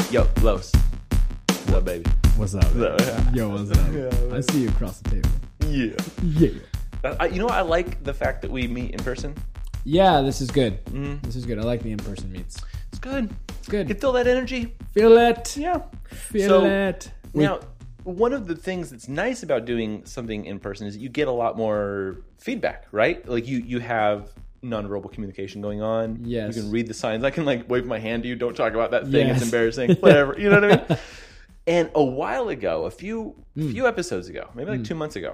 Yo, Los. What's up, baby? What's up? Man? Yeah. Yo, what's up? Yeah. I see you across the table. Yeah. Yeah. You know what? I like the fact that we meet in person. Yeah, this is good. This is good. I like the in-person meets. It's good. It's good. You can feel that energy. Feel it. Yeah. Feel it. Now, one of the things that's nice about doing something in person is you get a lot more feedback, right? Like you have nonverbal communication going on. Yes. You can read the signs. I can like wave my hand to you. Don't talk about that thing. Yes. It's embarrassing. Whatever. You know what I mean? And a while ago, a few episodes ago, maybe like 2 months ago,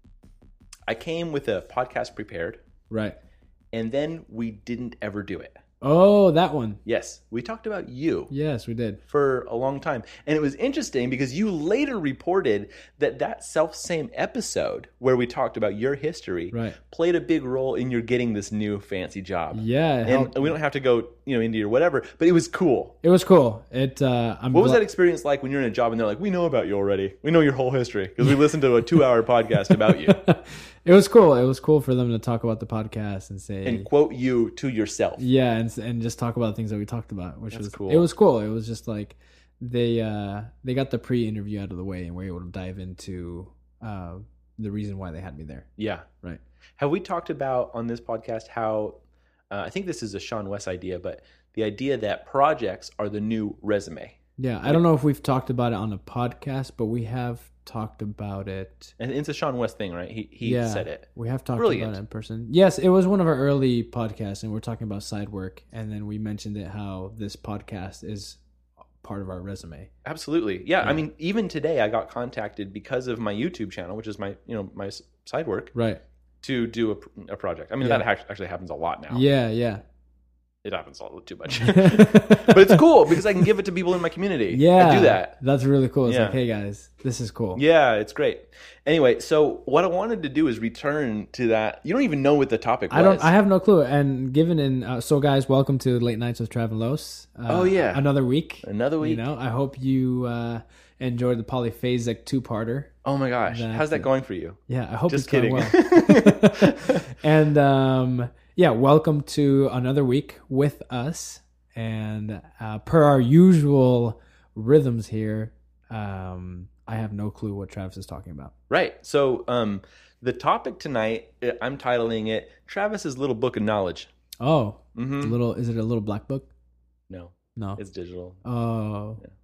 I came with a podcast prepared. Right. And then we didn't ever do it. Oh, that one. Yes. We talked about you. Yes, we did. For a long time. And it was interesting because you later reported that self-same episode where we talked about your history played a big role in your getting this new fancy job. Yeah. And we don't have to go, into your whatever, but it was cool. It was cool. What was that experience like when you're in a job and they're like, we know about you already. We know your whole history because we listened to a 2-hour podcast about you. It was cool. It was cool for them to talk about the podcast and say... And quote you to yourself. Yeah, and just talk about the things that we talked about, which was cool. It was cool. It was just like they got the pre-interview out of the way and were able to dive into the reason why they had me there. Yeah. Right. Have we talked about on this podcast how... I think this is a Sean West idea, but the idea that projects are the new resume. Yeah, I don't know if we've talked about it on a podcast, but we have talked about it. And it's a Sean West thing, right? He said it. We have talked about it in person. Yes, it was one of our early podcasts, and we're talking about side work, and then we mentioned it how this podcast is part of our resume. Absolutely. Yeah, I mean, even today I got contacted because of my YouTube channel, which is my my side work. Right. To do a project. I mean, that actually happens a lot now. Yeah, yeah. It happens a little too much. But it's cool because I can give it to people in my community. Yeah. I do that. That's really cool. It's like, hey guys, this is cool. Yeah, it's great. Anyway, so what I wanted to do is return to that. You don't even know what the topic was. I have no clue. And given in, so guys, welcome to Late Nights with Trav and Los. Another week. Another week. I hope you enjoyed the polyphasic two-parter. Oh my gosh. How's that going for you? Yeah, I hope Just it's kidding. going well. And welcome to another week with us. And per our usual rhythms here, I have no clue what Travis is talking about. Right. So the topic tonight, I'm titling it Travis's Little Book of Knowledge. Oh, is it a little black book? No. No. It's digital. Oh. Yeah.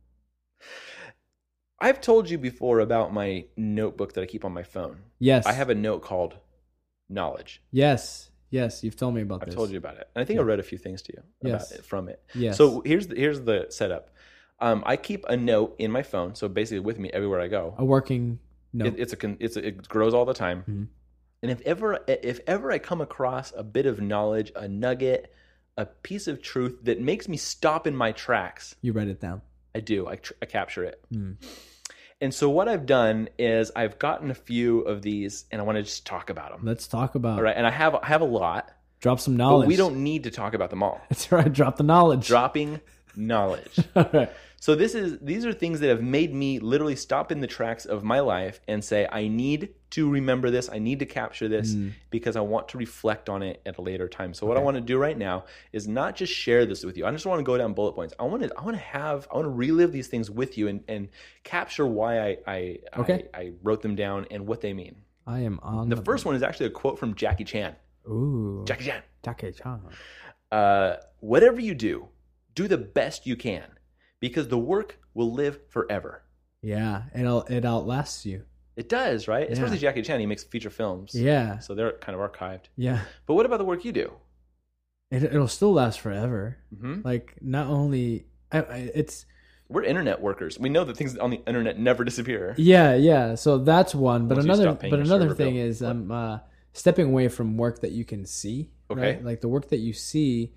I've told you before about my notebook that I keep on my phone. Yes. I have a note called Knowledge. Yes, you've told me about this. I've told you about it. And I think I read a few things to you about it from it. Yes. So here's the setup. I keep a note in my phone, so basically with me everywhere I go. A working note. It grows all the time. Mm-hmm. And if ever I come across a bit of knowledge, a nugget, a piece of truth that makes me stop in my tracks, you write it down. I do. I capture it. And so what I've done is I've gotten a few of these, and I want to just talk about them. Let's talk about. All right, and I have a lot. Drop some knowledge. But we don't need to talk about them all. That's right. Drop the knowledge. Dropping knowledge. All right. So these are things that have made me literally stop in the tracks of my life and say, I need to remember this. I need to capture this because I want to reflect on it at a later time. So what I want to do right now is not just share this with you. I just want to go down bullet points. I want to relive these things with you and capture why I wrote them down and what they mean. I am on the first one is actually a quote from Jackie Chan. Ooh. Jackie Chan. Jackie Chan. Whatever you do the best you can. Because the work will live forever. Yeah, it outlasts you. It does, right? Yeah. Especially Jackie Chan. He makes feature films. Yeah. So they're kind of archived. Yeah. But what about the work you do? It'll still last forever. Mm-hmm. Like, not only... We're internet workers. We know that things on the internet never disappear. Yeah. So that's one. But Once another thing is I'm stepping away from work that you can see. Okay. Right? Like the work that you see...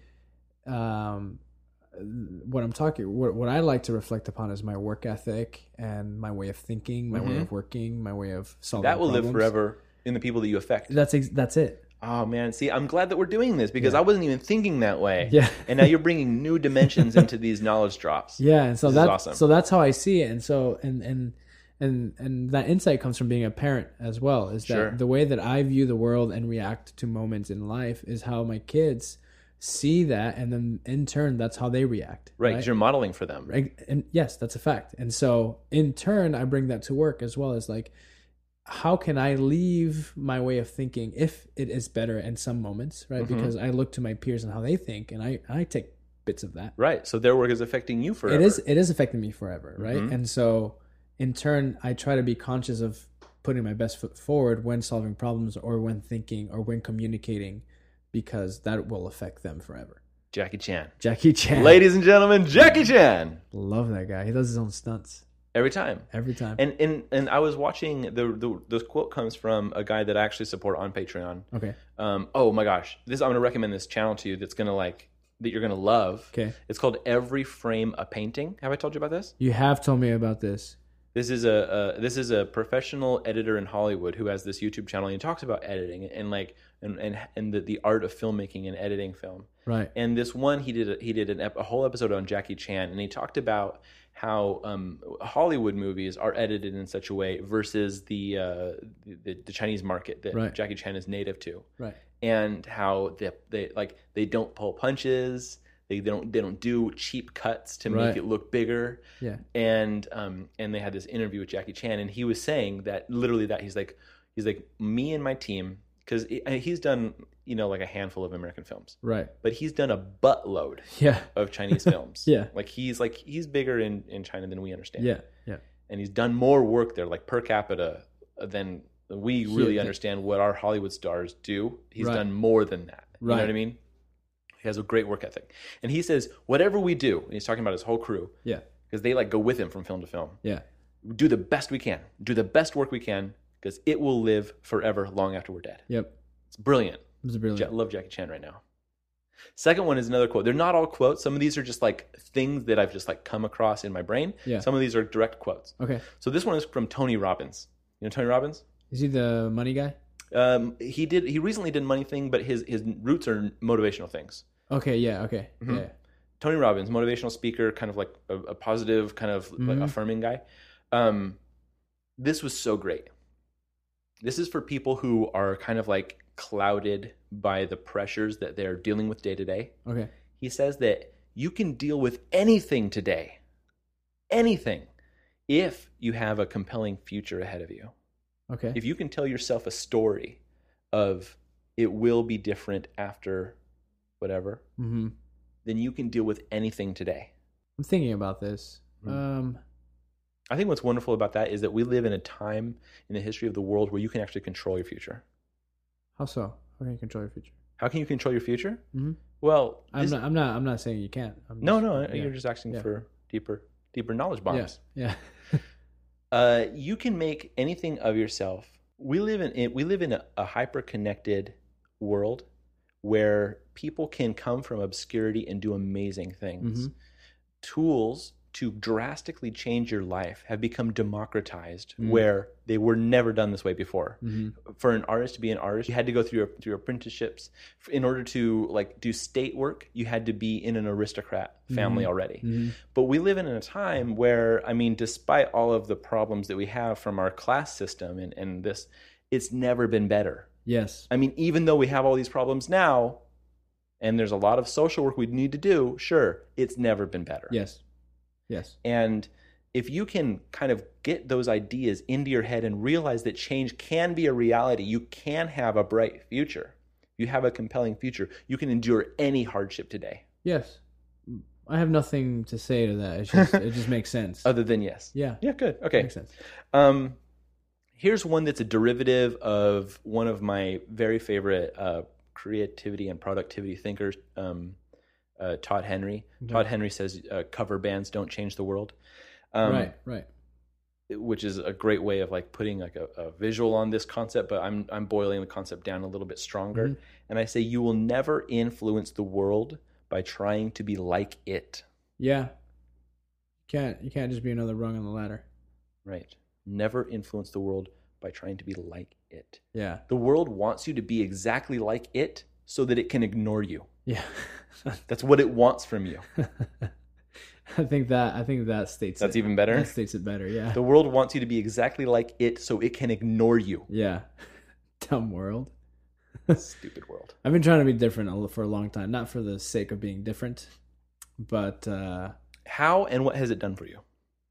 what I like to reflect upon is my work ethic and my way of thinking, my way of working, my way of solving that will problems. live forever in the people that you affect. That's it. Oh man, see, I'm glad that we're doing this because I wasn't even thinking that way. Yeah. And now you're bringing new dimensions into these knowledge drops. Yeah, and so that's awesome. So that's how I see it, and so and that insight comes from being a parent as well. Is that the way that I view the world and react to moments in life is how my kids see that, and then in turn, that's how they react. Right, because you're modeling for them. Right? And yes, that's a fact. And so in turn, I bring that to work as well, as like, how can I leave my way of thinking if it is better in some moments, right? Mm-hmm. Because I look to my peers and how they think, and I take bits of that. Right. So their work is affecting you forever. It is affecting me forever, right? Mm-hmm. And so in turn, I try to be conscious of putting my best foot forward when solving problems or when thinking or when communicating, because that will affect them forever. Jackie Chan. Jackie Chan. Ladies and gentlemen, Jackie Chan. Love that guy. He does his own stunts. Every time. Every time. And I was watching, this quote comes from a guy that I actually support on Patreon. Okay. Oh my gosh. I'm going to recommend this channel to you that's going to that you're going to love. Okay. It's called Every Frame a Painting. Have I told you about this? You have told me about this. This is a professional editor in Hollywood who has this YouTube channel, and he talks about editing and the art of filmmaking and editing film. Right. And this one he did a whole episode on Jackie Chan, and he talked about how Hollywood movies are edited in such a way versus the Chinese market that Right. Jackie Chan is native to. Right. And how they don't pull punches. They don't do cheap cuts to make Right. it look bigger. Yeah. And they had this interview with Jackie Chan, and he was saying that literally that he's like me and my team, because he's done like a handful of American films, Right. but he's done a buttload Yeah. of Chinese films. Yeah. He's bigger in China than we understand. Yeah. Yeah. And he's done more work there, like per capita, than we really understand what our Hollywood stars do. He's Right. done more than that. You Right. know what I mean? He has a great work ethic. And he says, whatever we do, and he's talking about his whole crew, Yeah. because they go with him from film to film, Yeah. do the best we can, do the best work we can, because it will live forever long after we're dead. Yep. It's brilliant. It was brilliant. I love Jackie Chan right now. Second one is another quote. They're not all quotes. Some of these are just things that I've just come across in my brain. Yeah. Some of these are direct quotes. Okay. So this one is from Tony Robbins. You know Tony Robbins? Is he the money guy? He recently did Money Thing, but his roots are motivational things. Okay. Yeah. Okay. Mm-hmm. Yeah. Tony Robbins, motivational speaker, kind of like a positive, kind of like affirming guy. This was so great. This is for people who are kind of clouded by the pressures that they're dealing with day to day. Okay. He says that you can deal with anything today, anything, if you have a compelling future ahead of you. Okay. If you can tell yourself a story of it will be different after whatever, Mm-hmm. then you can deal with anything today. I'm thinking about this. I think what's wonderful about that is that we live in a time in the history of the world where you can actually control your future. How so? How can you control your future? How can you control your future? Mm-hmm. Well, I'm not saying you can't. you're just asking for deeper knowledge bombs. Yeah. You can make anything of yourself. We live in a hyper-connected world where people can come from obscurity and do amazing things. Mm-hmm. Tools to drastically change your life have become democratized, where they were never done this way before. Mm-hmm. For an artist to be an artist, you had to go through apprenticeships. In order to do state work, you had to be in an aristocrat family already. Mm-hmm. But we live in a time where, despite all of the problems that we have from our class system and this, it's never been better. Yes. Even though we have all these problems now, and there's a lot of social work we need to do, sure, it's never been better. Yes. Yes. And if you can kind of get those ideas into your head and realize that change can be a reality, you can have a bright future. You have a compelling future. You can endure any hardship today. Yes. I have nothing to say to that. It just makes sense. Other than yes. Yeah. Yeah, good. Okay. Makes sense. Here's one that's a derivative of one of my very favorite creativity and productivity thinkers, Todd Henry. Okay. Todd Henry says cover bands don't change the world. Right. Which is a great way of putting a visual on this concept, but I'm boiling the concept down a little bit stronger. Mm-hmm. And I say you will never influence the world by trying to be like it. Yeah. You can't just be another rung on the ladder. Right. Never influence the world by trying to be like it. Yeah. The world wants you to be exactly like it so that it can ignore you. Yeah. That's what it wants from you. I think that states That's it. even better? That states it better, yeah. The world wants you to be exactly like it so it can ignore you. Yeah. Dumb world. Stupid world. I've been trying to be different for a long time, not for the sake of being different, but how and what has it done for you?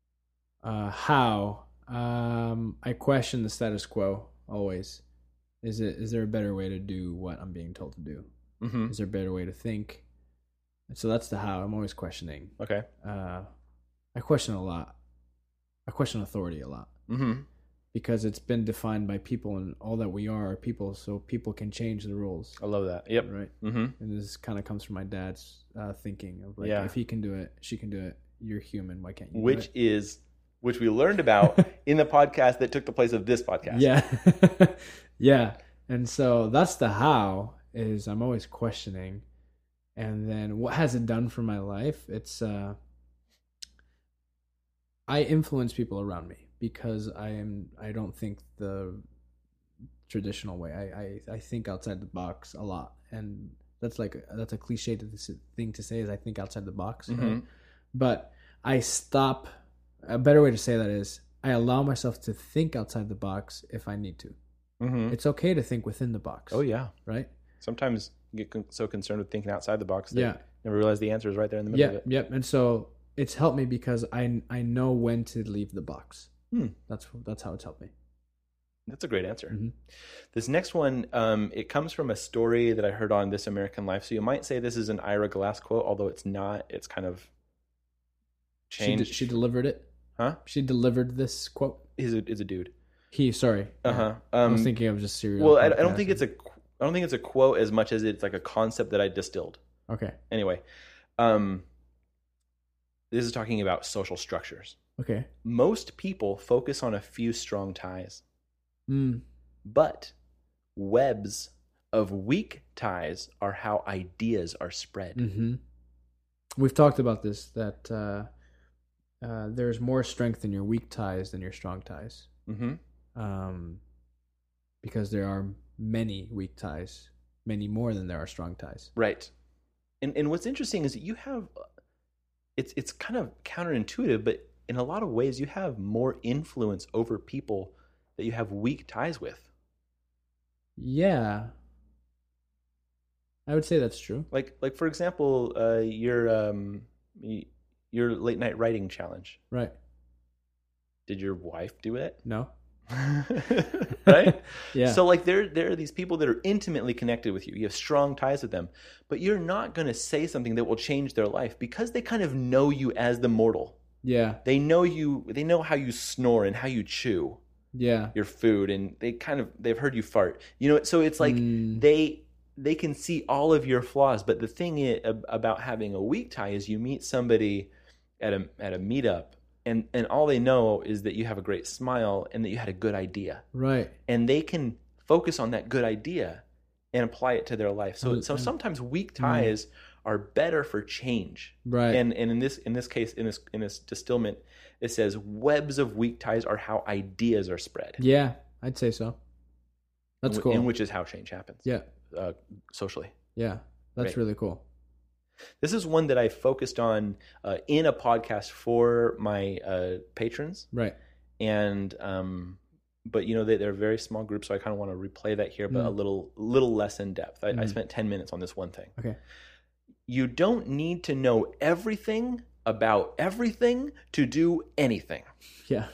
How? I question the status quo always. Is there a better way to do what I'm being told to do? Mm-hmm. Is there a better way to think? So that's the how. I'm always questioning. Okay. I question a lot. I question authority a lot. Mm-hmm. Because it's been defined by people, and all that we are people, so people can change the rules. I love that. Yep. Right. Mm-hmm. And this kind of comes from my dad's thinking of like, Yeah. if he can do it, she can do it. You're human. Why can't you? Which we learned about in the podcast that took the place of this podcast. Yeah. Yeah. And so that's the how. Is I'm always questioning, and then what has it done for my life? It's I influence people around me because I don't think the traditional way. I think outside the box a lot, and that's a cliche thing to say is I think outside the box. Mm-hmm. Right? But I stop. A better way to say that is I allow myself to think outside the box if I need to. Mm-hmm. It's okay to think within the box. Oh yeah. Right. Sometimes you get so concerned with thinking outside the box that Yeah. you never realize the answer is right there in the middle of it. Yep. And so it's helped me because I know when to leave the box. That's how it's helped me. That's a great answer. Mm-hmm. This next one, it comes from a story that I heard on This American Life. So you might say this is an Ira Glass quote, although it's not. It's kind of changed. She delivered it. Huh? She delivered this quote. Is a dude. Sorry. Uh-huh. I was thinking of just serial. Well, I don't think it's a quote as much as it's like a concept that I distilled. Okay. Anyway, this is talking about social structures. Okay. Most people focus on a few strong ties, Mm. but webs of weak ties are how ideas are spread. Mm-hmm. We've talked about this, that there's more strength in your weak ties than your strong ties. Mm-hmm. Because there are many weak ties, many more than there are strong ties. Right. And what's interesting is that you have, it's kind of counterintuitive, but in a lot of ways you have more influence over people that you have weak ties with. Yeah. I would say that's true. Like for example, your late night writing challenge. Right. Did your wife do it? No. Right? Yeah. So like there are these people that are intimately connected with you. You have strong ties with them, but you're not going to say something that will change their life because they kind of know you as the mortal. Yeah. They know you. They know how you snore and how you chew Yeah. your food, and they've heard you fart. So it's like they can see all of your flaws. But the thing about having a weak tie is you meet somebody at a meetup, and all they know is that you have a great smile and that you had a good idea. Right. And they can focus on that good idea and apply it to their life. So sometimes weak ties are better for change. Right. And in this case, in this distillment, it says webs of weak ties are how ideas are spread. Yeah, I'd say so. That's cool. And which is how change happens. Yeah. Socially. Yeah. That's Right. really cool. This is one that I focused on in a podcast for my patrons. Right. And but they're a very small group, so I kind of want to replay that here, but a little less in depth. I spent 10 minutes on this one thing. Okay. You don't need to know everything about everything to do anything. Yeah.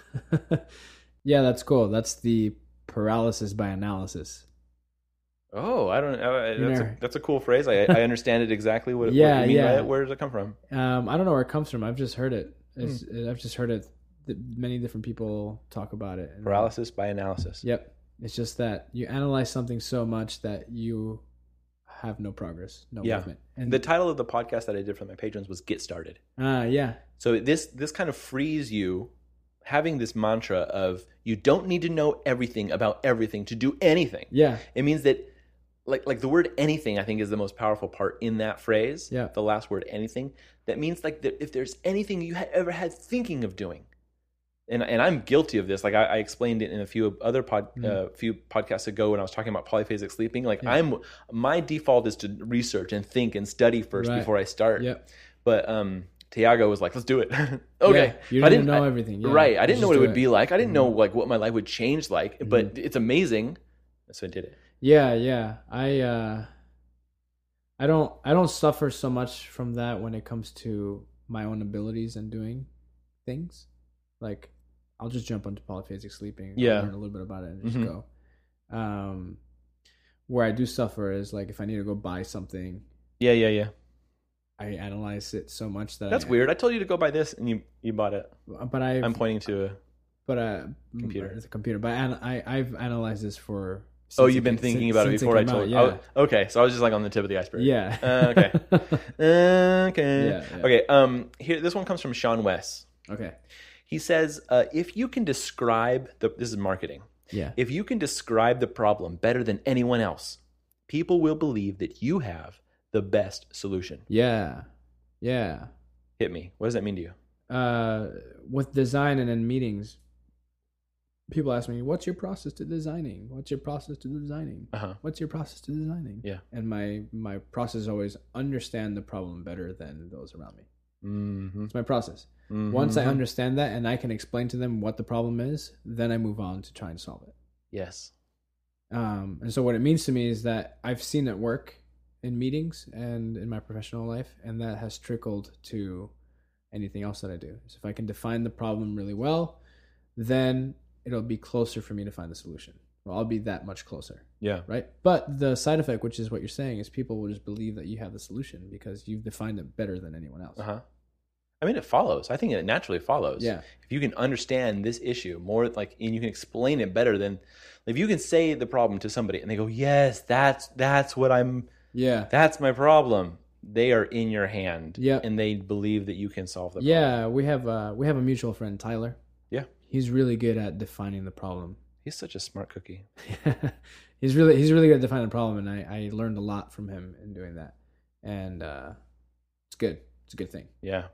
Yeah, that's cool. That's the paralysis by analysis. Oh, I don't. That's a cool phrase. I understand it exactly. What you mean by it. Where does it come from? I don't know where it comes from. I've just heard it. I've just heard it. Many different people talk about it. Paralysis by analysis. Yep. It's just that you analyze something so much that you have no progress, no movement. And the title of the podcast that I did for my patrons was "Get Started." Yeah. So this kind of frees you, having this mantra of you don't need to know everything about everything to do anything. Yeah. It means that like the word anything, I think, is the most powerful part in that phrase. Yeah. The last word, anything. That means like that if there's anything you ever had thinking of doing, and I'm guilty of this. Like I explained it in a few other few podcasts ago when I was talking about polyphasic sleeping. Like my default is to research and think and study first before I start. Yep. But Tiago was like, let's do it. Okay. Yeah, you didn't know everything. Yeah. Right. I didn't know what it would be like. I didn't know like what my life would change like, but it's amazing. So I did it. Yeah. I don't suffer so much from that when it comes to my own abilities and doing things. Like, I'll just jump onto polyphasic sleeping. Yeah. I'll learn a little bit about it and just Mhm. go. Where I do suffer is like if I need to go buy something, Yeah. I analyze it so much that That's weird. I told you to go buy this, and you bought it. But I'm pointing to a. Computer. It's a computer. But I've analyzed this for. Oh, you've been thinking about it before I told you. Yeah. Oh, okay, so I was just like on the tip of the iceberg. Yeah. Okay. Okay. Yeah. Okay. Here, this one comes from Sean West. Okay. He says, if you can describe this is marketing. Yeah. If you can describe the problem better than anyone else, people will believe that you have the best solution. Yeah. Hit me. What does that mean to you? With design and in meetings, people ask me, "What's your process to designing? What's your process to designing? What's your process to designing?" Yeah. And my process is always understand the problem better than those around me. Mm-hmm. It's my process. Mm-hmm. Once I understand that and I can explain to them what the problem is, then I move on to try and solve it. Yes. And so what it means to me is that I've seen it work in meetings and in my professional life, and that has trickled to anything else that I do. So if I can define the problem really well, then it'll be closer for me to find the solution. Well, I'll be that much closer. Yeah. Right? But the side effect, which is what you're saying, is people will just believe that you have the solution because you've defined it better than anyone else. I mean, it follows. I think it naturally follows. Yeah. If you can understand this issue more, and you can explain it better than, if you can say the problem to somebody and they go, "Yes, that's what I'm. Yeah. That's my problem." They are in your hand. Yeah. And they believe that you can solve the problem. Yeah, we have a mutual friend, Tyler. Yeah. He's really good at defining the problem. He's such a smart cookie. He's really good at defining the problem, and I learned a lot from him in doing that. And it's good. It's a good thing. Yeah.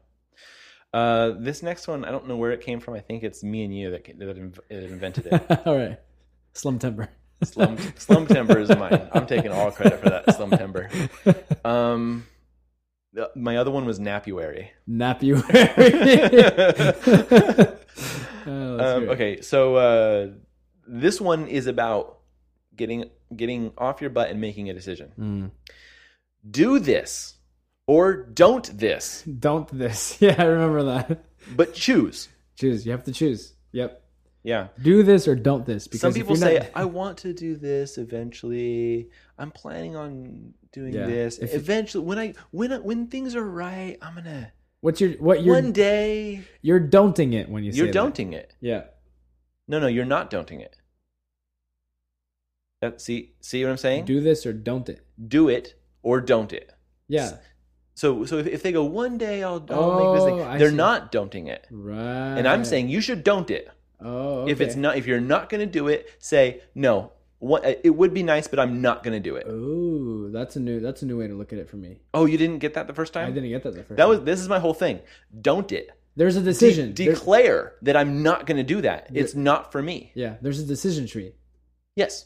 This next one, I don't know where it came from. I think it's me and you that invented it. All right. Slum Timber. Slum Timber is mine. I'm taking all credit for that. Slum Timber. My other one was Napuary. Okay, so this one is about getting off your butt and making a decision. Do this or don't this. Don't this. Yeah, I remember that. But choose. Choose. You have to choose. Yep. Yeah. Do this or don't this. Because some people say, I want to do this eventually. I'm planning on doing this. Eventually, when things are right, I'm gonna. One day. You're don'ting it when you say you're don'ting it. Yeah. No, you're not don'ting it. See what I'm saying? Do this or don't it. Do it or don't it. Yeah. So if they go, one day I'll make this thing, they're not don'ting it. Right. And I'm saying you should don't it. Oh, okay. If you're not going to do it, say no. It would be nice, but I'm not going to do it. Ooh, that's a new way to look at it for me. Oh, you didn't get that the first time? I didn't get that the first time. This is my whole thing. Don't it. There's a decision. Declare that I'm not going to do that. It's not for me. Yeah, there's a decision tree. Yes.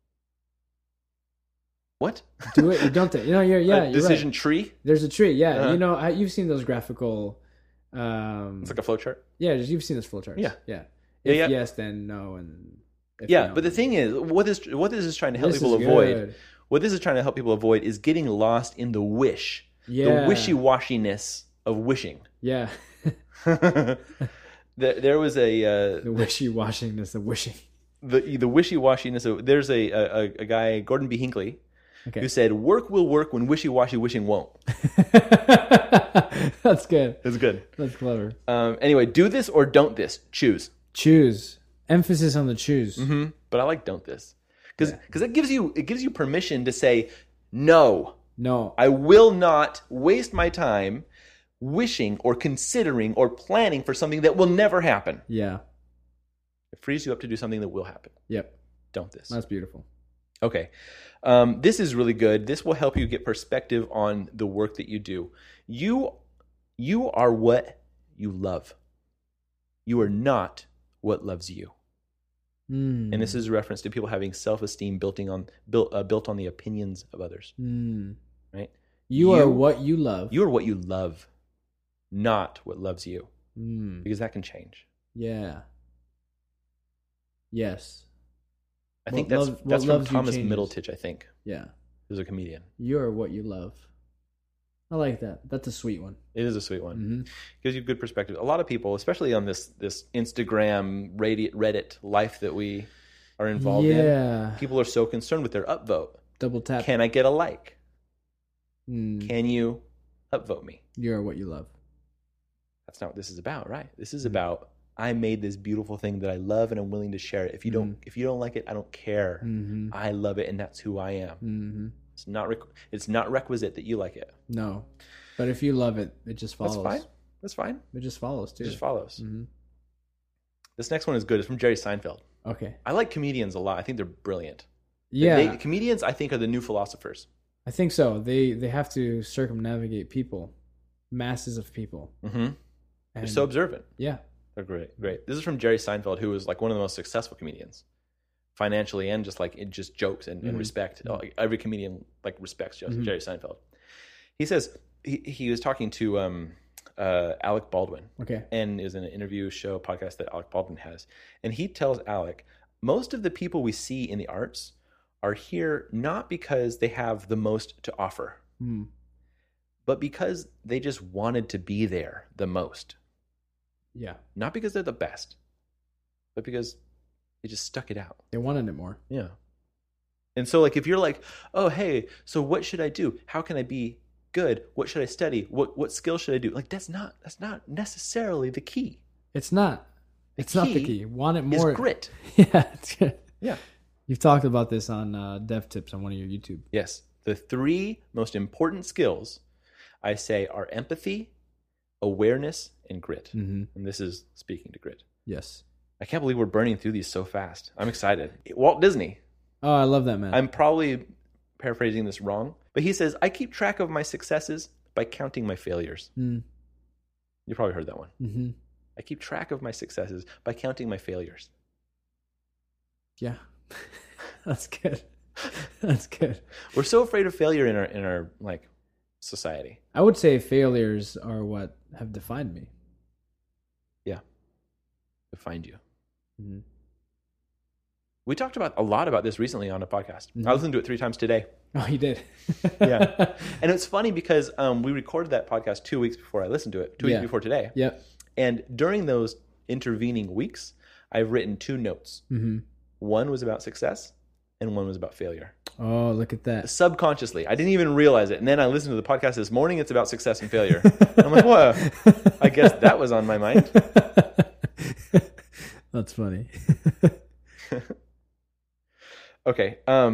What? Do it or don't it. You're decision right. tree? There's a tree, yeah. You've seen those graphical... it's like a flow chart? Yeah, you've seen those flow charts. Yeah. Yeah. If yes, then no, and no, but the thing is, what this is trying to help people avoid. What this is trying to help people avoid is getting lost in the wish, the wishy-washiness of wishing. Yeah. There was the wishy-washiness of wishing. The wishy-washiness of there's a guy, Gordon B. Hinckley, who said, "Work will work when wishy-washy wishing won't." That's good. That's good. That's clever. Anyway, do this or don't this. Choose. Choose. Emphasis on the choose. Mm-hmm. But I like don't this because it gives you permission to say no. No, I will not waste my time wishing or considering or planning for something that will never happen. Yeah. It frees you up to do something that will happen. Yep. Don't this. That's beautiful. Okay. This is really good. This will help you get perspective on the work that you do. You are what you love. You are not what loves you. And this is a reference to people having self-esteem built on the opinions of others. Right? You are what you love. You are what you love, not what loves you. Because that can change. Yeah. Yes. I think that's from Thomas Middleditch, I think. Yeah. Who's a comedian. You're what you love. I like that. That's a sweet one. It is a sweet one. Gives you good perspective. A lot of people, especially on this Instagram, Reddit life that we are involved in, people are so concerned with their upvote. Double tap. Can I get a like? Can you upvote me? You're what you love. That's not what this is about, right? This is about, I made this beautiful thing that I love and I'm willing to share it. If you don't like it, I don't care. I love it and that's who I am. It's not requisite that you like it. No, but if you love it, it just follows. That's fine. It just follows too. It just follows. This next one is good. It's from Jerry Seinfeld. Okay. I like comedians a lot. I think they're brilliant. Yeah. Comedians, I think, are the new philosophers. I think so. They have to circumnavigate people, masses of people. They're so observant. Yeah. They're great. This is from Jerry Seinfeld, who was like one of the most successful comedians, financially and just like in just jokes and respect. Like, every comedian like respects Jerry Seinfeld. He says he was talking to Alec Baldwin. Okay. And is in an interview show podcast that Alec Baldwin has, and he tells Alec, most of the people we see in the arts are here not because they have the most to offer, but because they just wanted to be there the most. Yeah. Not because they're the best, but because they just stuck it out. They wanted it more. Yeah. And so like if you're like, oh, hey, so what should I do? How can I be good? What should I study? What skills should I do? Like that's not necessarily the key. It's not. It's not the key. Want it more. Is grit. Yeah. Yeah. You've talked about this on Dev Tips on one of your YouTube. Yes. The 3 most important skills I say are empathy, awareness, and grit. And this is speaking to grit. Yes. I can't believe we're burning through these so fast. I'm excited. Walt Disney. Oh, I love that, man. I'm probably paraphrasing this wrong, but he says, I keep track of my successes by counting my failures. You probably heard that one. I keep track of my successes by counting my failures. Yeah. That's good. That's good. We're so afraid of failure in our like society. I would say failures are what have defined me. Yeah. Defined you. We talked a lot about this recently on a podcast. I listened to it 3 times today. Oh, you did? Yeah. And it's funny because we recorded that podcast 2 weeks before I listened to it, 2 weeks before today. Yep. And during those intervening weeks, I've written 2 notes. One was about success and one was about failure. Oh, look at that. Subconsciously. I didn't even realize it. And then I listened to the podcast this morning. It's about success and failure. I'm like, whoa, I guess that was on my mind. That's funny. Okay.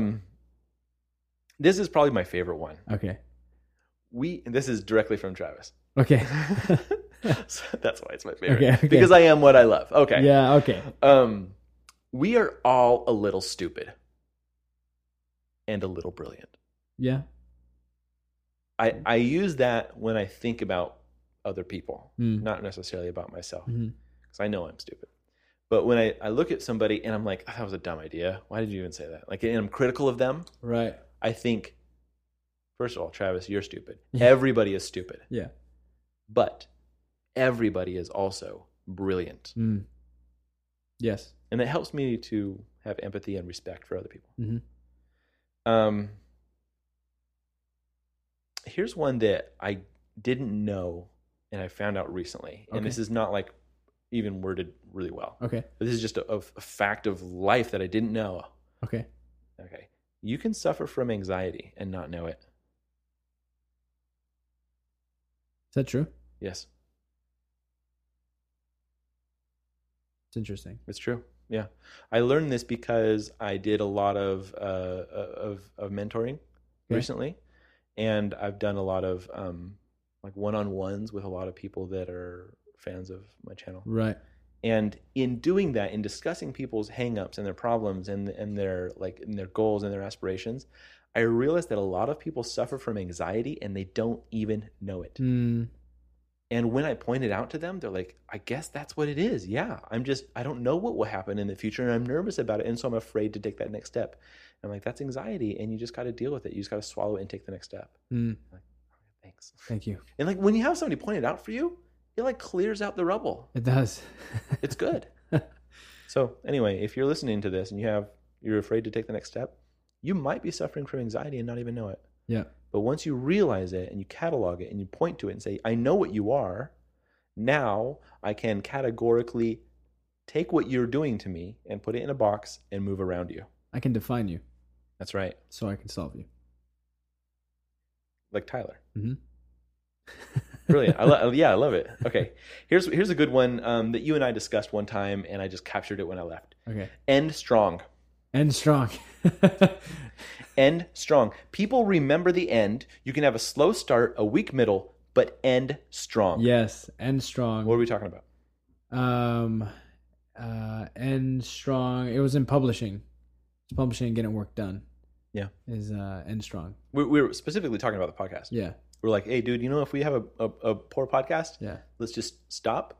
This is probably my favorite one. Okay. This is directly from Travis. Okay. So that's why it's my favorite. Okay. Because I am what I love. Okay. Yeah, okay. We are all a little stupid and a little brilliant. Yeah. I use that when I think about other people, not necessarily about myself, because I know I'm stupid. But when I look at somebody and I'm like, oh, that was a dumb idea. Why did you even say that? Like, and I'm critical of them. Right. I think, first of all, Travis, you're stupid. Everybody is stupid. Yeah. But everybody is also brilliant. Yes. And that helps me to have empathy and respect for other people. Here's one that I didn't know and I found out recently. And this is not like even worded really well. Okay. But this is just a fact of life that I didn't know. Okay. You can suffer from anxiety and not know it. Is that true? Yes. It's interesting. It's true. Yeah. I learned this because I did a lot of mentoring recently. And I've done a lot of like one-on-ones with a lot of people that are fans of my channel. Right. And in doing that, in discussing people's hangups and their problems and their goals and their aspirations, I realized that a lot of people suffer from anxiety and they don't even know it. And when I pointed out to them, they're like, I guess that's what it is. Yeah, I don't know what will happen in the future and I'm nervous about it. And so I'm afraid to take that next step. And I'm like, that's anxiety and you just got to deal with it. You just got to swallow it and take the next step. I'm like, thanks. Thank you. And like when you have somebody point it out for you, it like clears out the rubble. It does. It's good. So anyway, if you're listening to this and you have you're afraid to take the next step, you might be suffering from anxiety and not even know it. Yeah. But once you realize it and you catalog it and you point to it and say, I know what you are, now I can categorically take what you're doing to me and put it in a box and move around you. I can define you. That's right. So I can solve you. Like Tyler. Mm-hmm. Brilliant. I love it. Okay. Here's a good one that you and I discussed one time, and I just captured it when I left. Okay. End strong. End strong. End strong. People remember the end. You can have a slow start, a weak middle, but end strong. Yes, end strong. What are we talking about? End strong. It was in publishing. It's publishing and getting work done. Yeah. Is end strong. We were specifically talking about the podcast. Yeah. We're like, hey, dude, if we have a poor podcast, Yeah. let's just stop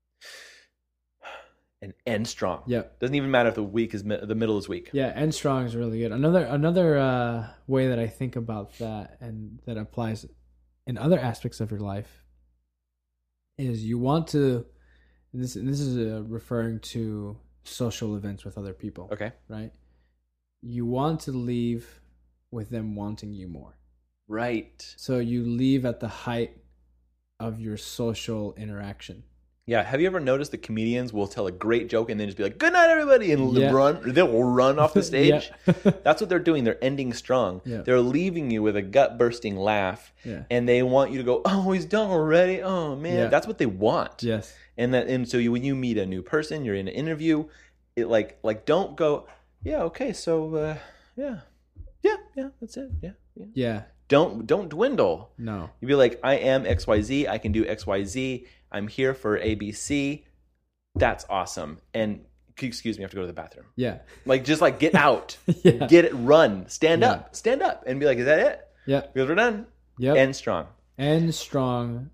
and end strong. Yeah. Doesn't even matter if the middle is weak. Yeah, end strong is really good. Another way that I think about that and that applies in other aspects of your life is you want to. This is referring to social events with other people. Okay. Right. You want to leave with them wanting you more. Right. So you leave at the height of your social interaction. Yeah. Have you ever noticed that comedians will tell a great joke and then just be like, good night, everybody, and Yeah. they'll run off the stage? Yeah. That's what they're doing. They're ending strong. Yeah. They're leaving you with a gut-bursting laugh, Yeah. and they want you to go, oh, he's done already? Oh, man. Yeah. That's what they want. Yes. And so when you meet a new person, you're in an interview, it like don't go, yeah, okay, so, yeah, that's it. Yeah. Yeah. Don't dwindle. No. You'd be like, I am XYZ. I can do XYZ. I'm here for ABC. That's awesome. And excuse me, I have to go to the bathroom. Yeah. Like, just like get out, Yeah. get it, run, stand Yeah. up and be like, is that it? Yeah. Because we're done. Yep. End strong. End strong.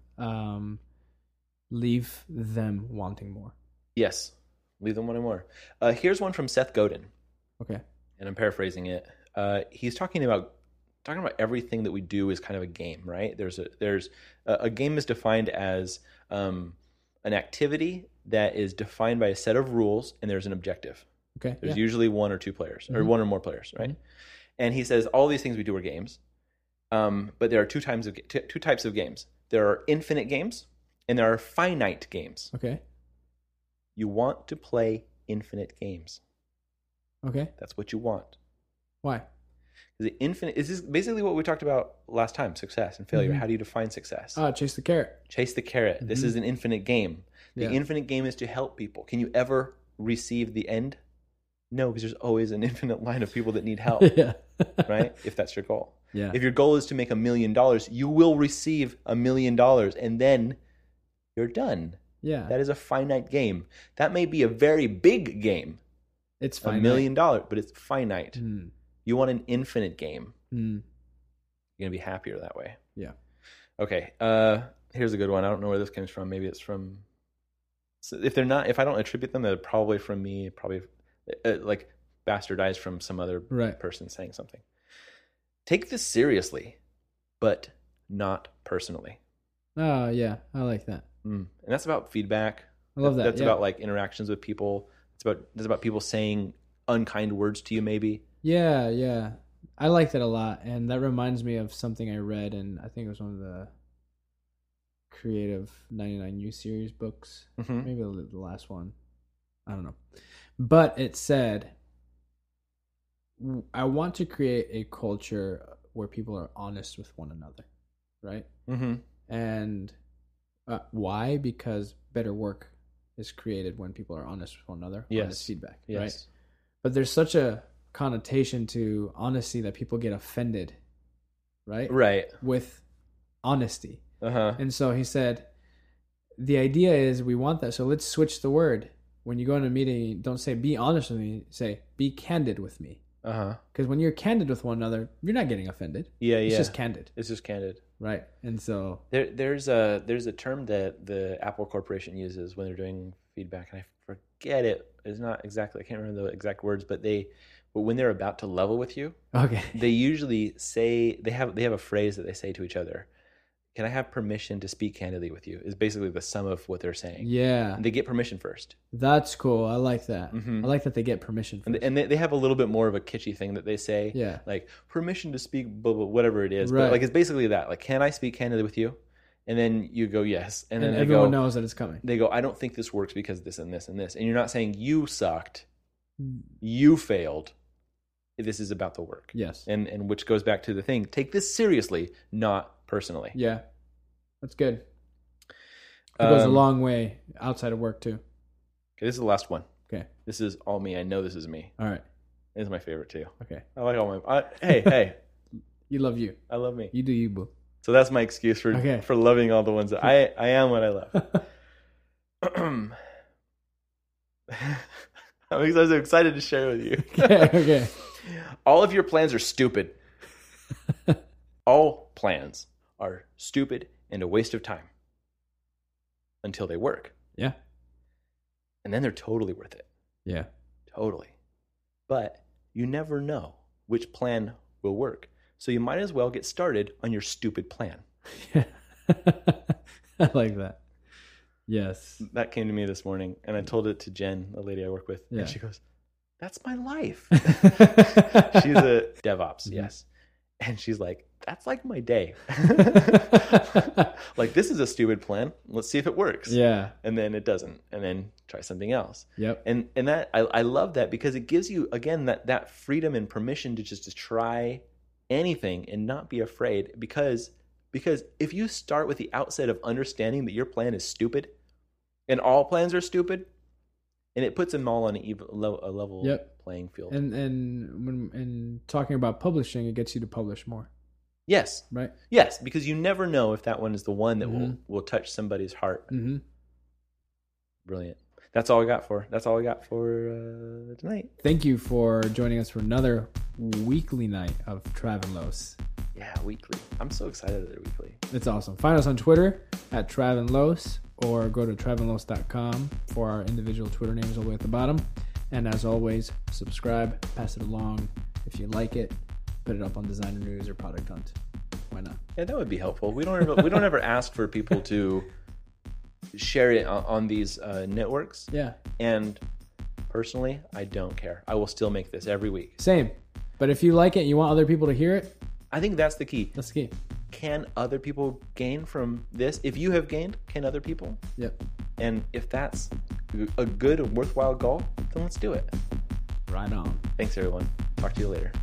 Leave them wanting more. Yes. Leave them wanting more. Here's one from Seth Godin. Okay. And I'm paraphrasing it. He's talking about everything that we do is kind of a game, right? There's a game is defined as an activity that is defined by a set of rules, and there's an objective. Okay. There's Yeah. usually one or two players, or Mhm. one or more players, right? And he says all these things we do are games, but there are two types of games. There are infinite games, and there are finite games. Okay. You want to play infinite games. Okay. That's what you want. Why? The infinite is this basically what we talked about last time: success and failure. Mhm. How do you define success? Chase the carrot. Chase the carrot. This Mhm. is an infinite game. The Yeah. infinite game is to help people. Can you ever receive the end? No, because there's always an infinite line of people that need help, Yeah. right? If that's your goal. Yeah. If your goal is to make $1 million, you will receive $1 million, and then you're done. Yeah. That is a finite game. That may be a very big game, It's $1 fine. million, but it's finite. Mm. You want an infinite game. Mm. You're gonna be happier that way. Yeah. Okay. Here's a good one. I don't know where this comes from. Maybe it's from. So if I don't attribute them, they're probably from me. Probably like bastardized from some other Right. person saying something. Take this seriously, but not personally. Oh, yeah. I like that. And that's about feedback. I love that. That's Yeah. about like interactions with people. It's about people saying unkind words to you, maybe. Yeah, yeah. I like that a lot. And that reminds me of something I read, and I think it was one of the Creative 99U series books. Mhm. Maybe the last one. I don't know. But it said, I want to create a culture where people are honest with one another. Right? Mm-hmm. And why? Because better work is created when people are honest with one another. Yes. Honest feedback. Yes. Right? But there's such a connotation to honesty that people get offended, right? Right. With honesty. Uh-huh. And so he said, the idea is we want that. So let's switch the word. When you go in a meeting, don't say, be honest with me. Say, be candid with me. Uh-huh. Because when you're candid with one another, you're not getting offended. Yeah, It's yeah. just candid. It's just candid. Right. And so, There's a term that the Apple Corporation uses when they're doing feedback, and I forget it. It's not exactly, I can't remember the exact words, but when they're about to level with you, okay. they usually say they have a phrase that they say to each other. can I have permission to speak candidly with you? Is basically the sum of what they're saying. Yeah. And they get permission first. That's cool. I like that. I like that they get permission first. And they have a little bit more of a kitschy thing that they say. Yeah. Like, permission to speak, blah, blah, whatever it is. Right. But like, it's basically that. Like, can I speak candidly with you? And then you go, yes. And then everyone knows that it's coming. They go, I don't think this works because this and this and this. And you're not saying you sucked. You failed. This is about the work. Yes. And which goes back to the thing. Take this seriously, not personally. Yeah. That's good. It goes a long way outside of work too. Okay, this is the last one. Okay. This is all me. I know this is me. All right. This is my favorite too. Okay. I like all my... hey. You love you. I love me. You do you, boo. So that's my excuse for loving all the ones that I am what I love. I'm so excited to share with you. Okay. All of your plans are stupid. All plans are stupid and a waste of time until they work. Yeah. And then they're totally worth it. Yeah. Totally. But you never know which plan will work. So you might as well get started on your stupid plan. Yeah. I like that. Yes. That came to me this morning, and I told it to Jen, the lady I work with, Yeah. and she goes, "That's my life." She's a DevOps, yes. And she's like, "That's like my day." Like, this is a stupid plan. Let's see if it works. Yeah. And then it doesn't. And then try something else. Yep. And that I love that because it gives you, again, that freedom and permission to just to try anything and not be afraid, because if you start with the outset of understanding that your plan is stupid and all plans are stupid, and it puts them all on a level playing field. And when talking about publishing, it gets you to publish more. Yes. Right? Yes, because you never know if that one is the one that will touch somebody's heart. Mm-hmm. Brilliant. That's all I got for tonight. Thank you for joining us for another weekly night of Travenlos. Yeah, weekly. I'm so excited that they're weekly. It's awesome. Find us on Twitter at Travenlos, or go to travenlos.com for our individual Twitter names all the way at the bottom. And as always, subscribe, pass it along. If you like it, put it up on Designer News or Product Hunt. Why not? Yeah, that would be helpful. We don't ever ask for people to share it on these networks. Yeah. And personally, I don't care. I will still make this every week. Same. But if you like it and you want other people to hear it, I think that's the key. that's the key. Can other people gain from this? If you have gained, can other people? Yep. And if that's a good and worthwhile goal, then let's do it. Right on. Thanks, everyone. Talk to you later.